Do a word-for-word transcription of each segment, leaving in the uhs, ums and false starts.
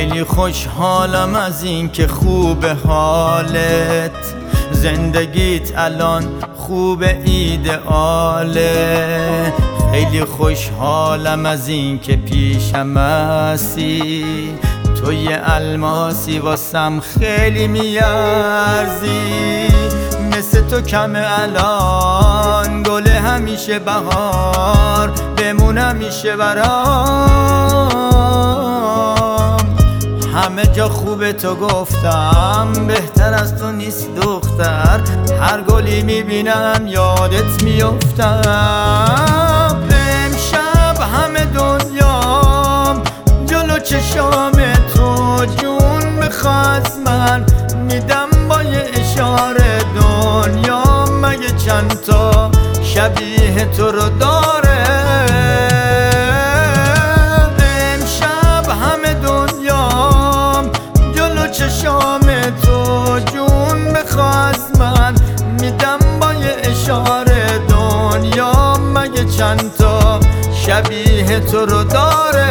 خیلی خوشحالم از این که خوب حالت، زندگیت الان خوب ایدئاله. خیلی خوشحالم از این که پیشم هستی، توی الماسی واسم خیلی میارزی. مثل تو کم الان گل همیشه بهار، بمون همیشه برام. همه جا خوب تو گفتم، بهتر از تو نیست دختر. هر گلی میبینم یادت میفتم. امشب همه دنیام جلو چشام تو، جون بخواد من میدم با یه اشاره. دنیا مگه چند تا شبیه تو رو داره؟ امشب همه دنیام جلو چشام تو، جون بخواد من میدم با یه اشاره. دنیا مگه چند تا شبیه تو رو داره؟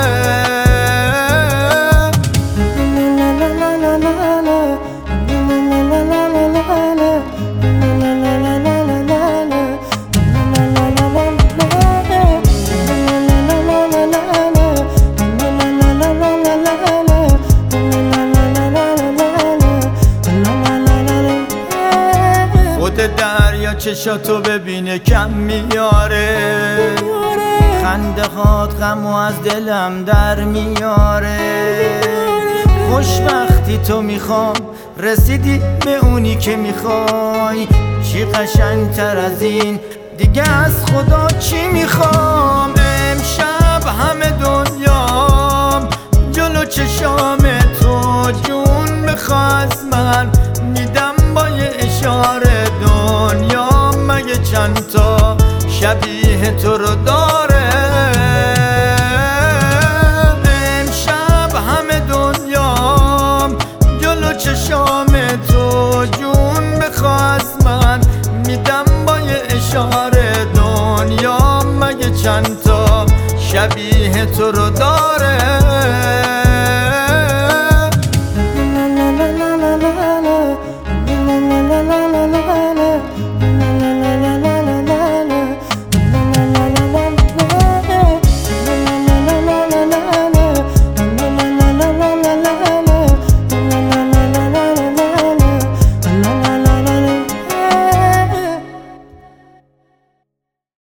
دریا چشاتو ببینه کم میاره، خنده هات غمو از دلم در میاره. خوشبختی تو میخوام، رسیدی به اونی که میخوای. چی قشنگ تر از این دیگه از خدا چی میخوام؟ امشب همه دنیام جلو چشام تو، جون بخواد من میدم با یه اشاره. دنیا مگه چند تا شبیه تو رو داره؟ امشب همه دنیام جلو چشام تو، جون بخواد من میدم با یه اشاره. دنیا مگه چند تا شبیه تو رو داره؟